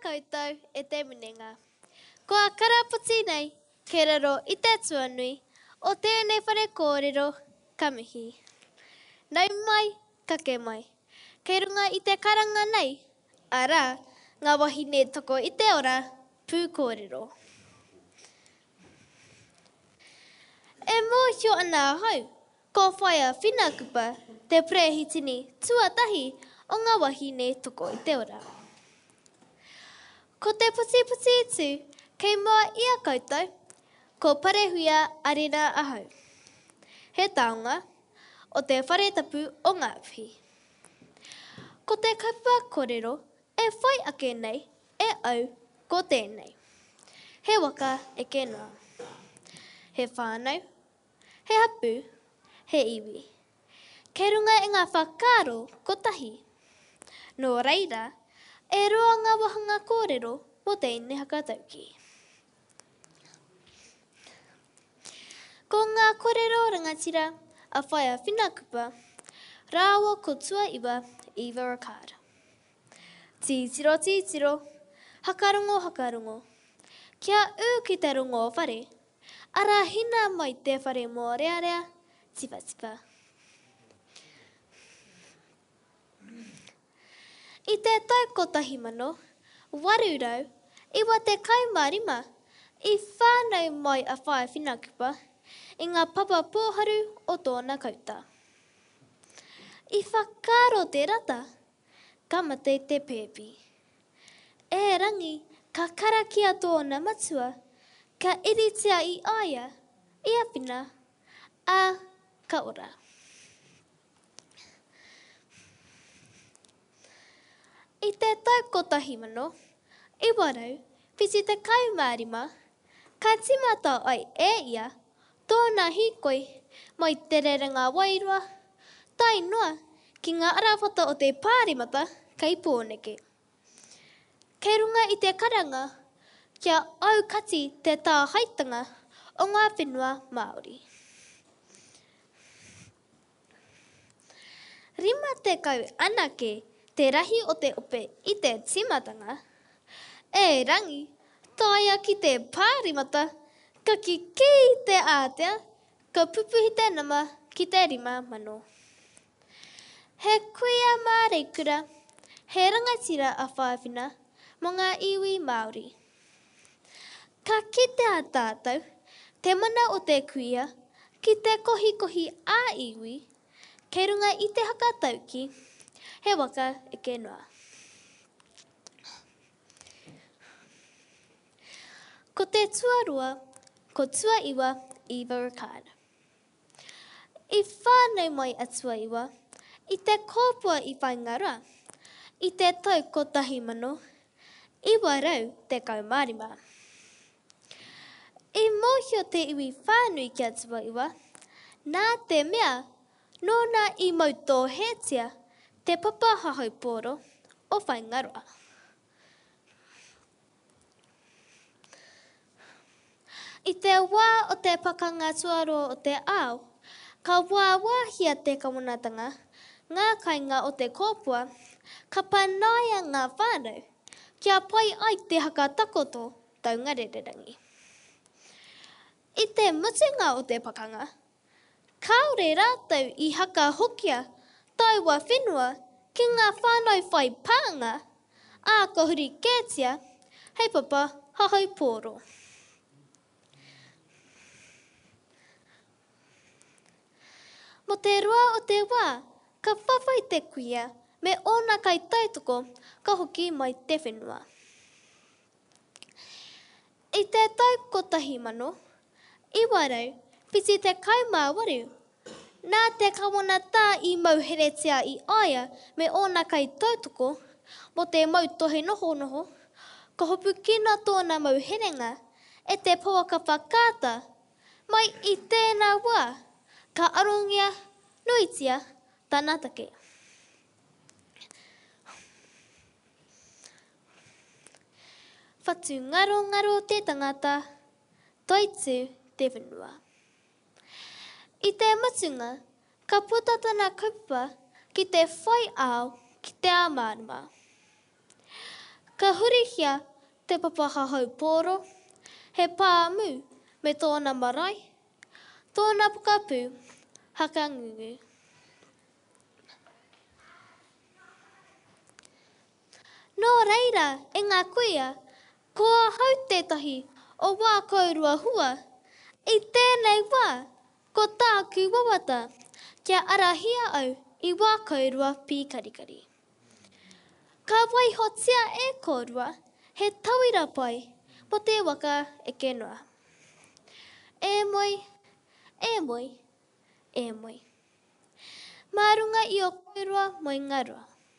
koutou e te minenga. Ko a karaputi nei, ke raro I te tuanui, o tēnei whare kōrero, ka mihi. Nau mai, ka ke mai. Kei runga I te karanga nei, ara, ngā wahine toko I te ora, pū kōrero. E mōhio ana hau, ko whaia whinakupa, te prehitini tuatahi o ngā wahine toko I te ora. Ko te puti tu, kei mua ia koutou, ko parehuia arena ahau. He taonga, o te whare tapu o ngā uhi. Ko te kaupua kōrero, e whai ake nei, e au, ko tēnei. He waka e kenua. He whānau, he hapu, he iwi. Kei runga e ngā whakaro ko tahi. Nō reira, e roa ngā wahanga kōrero mo tēnei hakatauki. Ko ngā kōrero rangatira a whaia whinakupa, rāua ko tua iwa Eva Ricard. Titiro, hakarongo, kia u ki te rongo whare, ara hina mai te whare mō rea, tipa. I te tau kotahi mano, warurau, iwa te kaumārima, I whānau mai a whaia whinakupa, I ngā papa pōharu o tōna kauta. I whakaro te rata, ka mate te pēpi. E rangi, ka karakia tōna matua, ka iritia I aia, I a whina, a ka ora. I te tau kotahi mano, I warau, piti te kaumārima, ka timata ai e ia, tōna hikoi, mai te rerenga wairua, tai noa, ki ngā arawhata o te pārimata, kai pōneke. Kei runga I te karanga, kia aukati te tāhaitanga o ngā whenua Māori. Rima te kau anake te rahi o te ope I te timatanga, e rangi, taia ki te pārimata, ka ki te ātea, ka pupuhi te nama ki te 5,000. He kuia māreikura, he rangatira a whāwhina mō ngā iwi Māori. Ka kite a tātou, te mana o te kuia, ki te kohi a iwi, kei runga I te hakatauki, he waka e kenua. Ko te tuarua, ko tua iwa Eva Ricard. I whānau mai a tua iwa, I te kōpua I whaingaroa, I te tau kotahi mano, I warau te kaumārima. I mōhio te iwi whānui kia tua iwa, nā te mea, nōna I mautō hetia, te papa hahau pōro o whaingaroa. I te wā o te pakanga tuaroa o te ao, ka wāwāhia te kawanatanga, ngā kainga o te kōpua, ka panaia ngā whānau, kia pai ai te haka takoto taunga rererangi. I te mutunga o te pakanga, kaore rātou I haka hokia taua whenua ki ngā whānau whai pānga, a ka huri kētia, hei papa hahau pōro. Mo te roa o te wā, ka whawhai te kuia, me ona kai tautoko, ka hoki mai te whenua. I te tau kotahi mano, I warau, piti te kaumāwaru, nā te kawana tā I mauheretia I aia, me ona kai tautoko, mo te mautohe noho, ka hopu kina tōna mauherenga, e te pouaka whakāta, mai I tēnā wā, ka arongia, nuitia, tāna take. Whatu ngaro te tangata, toitu te whenua. I te matunga, ka putatana kaupua ki te whai ao ki te amāruma. Ka hurihia te papahahau pōro, he pāmu me tōna marae, tōna pukapu haka ngungu. Nō reira, e ngā kuia, kua hau tētahi o wā kaurua hua, i tēnei wā, ko tāku wawata, kia arahia au i wā kaurua pīkarikari. Ka waihotia e korua, he tauira pai, po te waka e kenua. E moi, e moi, e moi. Mārunga i o kaurua moi ngarua.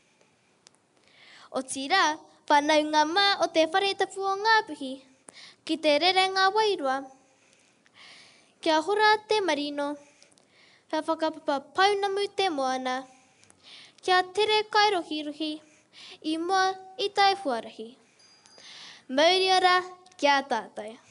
O tira, whanau ngā mā o te wharetapu o Ngāpuhi, ki te rerenga wairua. Kia hora te marino, kia whakapapa paunamu te moana, kia tere kairohirohi, i mua i tai huarahi. Mauri ora, kia tātou.